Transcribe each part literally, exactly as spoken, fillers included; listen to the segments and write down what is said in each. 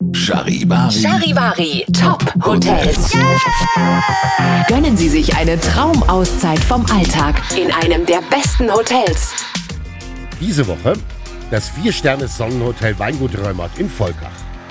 Charivari. Charivari Top Hotels. Yeah! Gönnen Sie sich eine Traumauszeit vom Alltag in einem der besten Hotels. Diese Woche das Vier-Sterne-Sonnenhotel Weingut Römert in Volkach.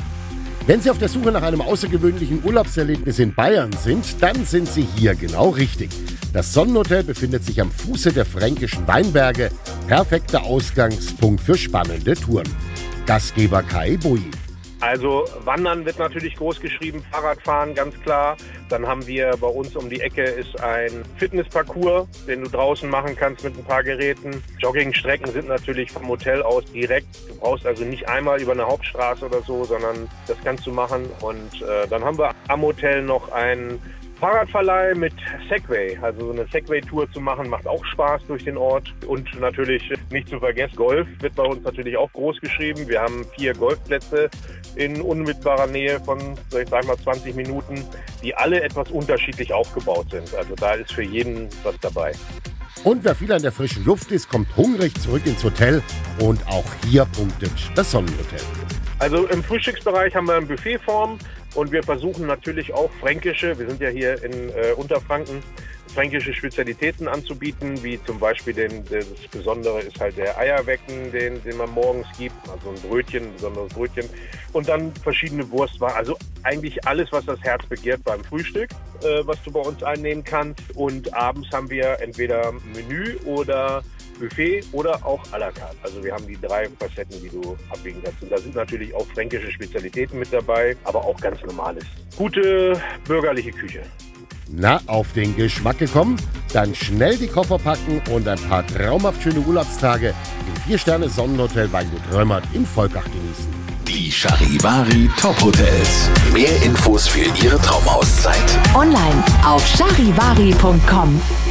Wenn Sie auf der Suche nach einem außergewöhnlichen Urlaubserlebnis in Bayern sind, dann sind Sie hier genau richtig. Das Sonnenhotel befindet sich am Fuße der fränkischen Weinberge. Perfekter Ausgangspunkt für spannende Touren. Gastgeber Kai Bui. Also Wandern wird natürlich groß geschrieben, Fahrradfahren ganz klar. Dann haben wir bei uns um die Ecke ist ein Fitnessparcours, den du draußen machen kannst mit ein paar Geräten. Joggingstrecken sind natürlich vom Hotel aus direkt. Du brauchst also nicht einmal über eine Hauptstraße oder so, sondern das kannst du machen. Und äh, dann haben wir am Hotel noch einen Fahrradverleih mit Segway, also so eine Segway-Tour zu machen, macht auch Spaß durch den Ort. Und natürlich nicht zu vergessen, Golf wird bei uns natürlich auch groß geschrieben. Wir haben vier Golfplätze in unmittelbarer Nähe von, ich sag mal, zwanzig Minuten, die alle etwas unterschiedlich aufgebaut sind. Also da ist für jeden was dabei. Und wer viel an der frischen Luft ist, kommt hungrig zurück ins Hotel. Und auch hier punktet das Sonnenhotel. Also im Frühstücksbereich haben wir eine Buffetform und wir versuchen natürlich auch fränkische, wir sind ja hier in äh, Unterfranken, fränkische Spezialitäten anzubieten, wie zum Beispiel den, das Besondere ist halt der Eierwecken, den, den man morgens gibt, also ein Brötchen, ein besonderes Brötchen und dann verschiedene Wurstwaren, also eigentlich alles, was das Herz begehrt beim Frühstück, äh, was du bei uns einnehmen kannst und abends haben wir entweder Menü oder Buffet oder auch à la carte. Also wir haben die drei Facetten, die du abwägen kannst. Und da sind natürlich auch fränkische Spezialitäten mit dabei, aber auch ganz normales. Gute bürgerliche Küche. Na, auf den Geschmack gekommen? Dann schnell die Koffer packen und ein paar traumhaft schöne Urlaubstage im Vier-Sterne-Sonnenhotel Weingut Römert in Volkach genießen. Die Charivari Top Hotels. Mehr Infos für Ihre Traumauszeit Online auf charivari punkt com.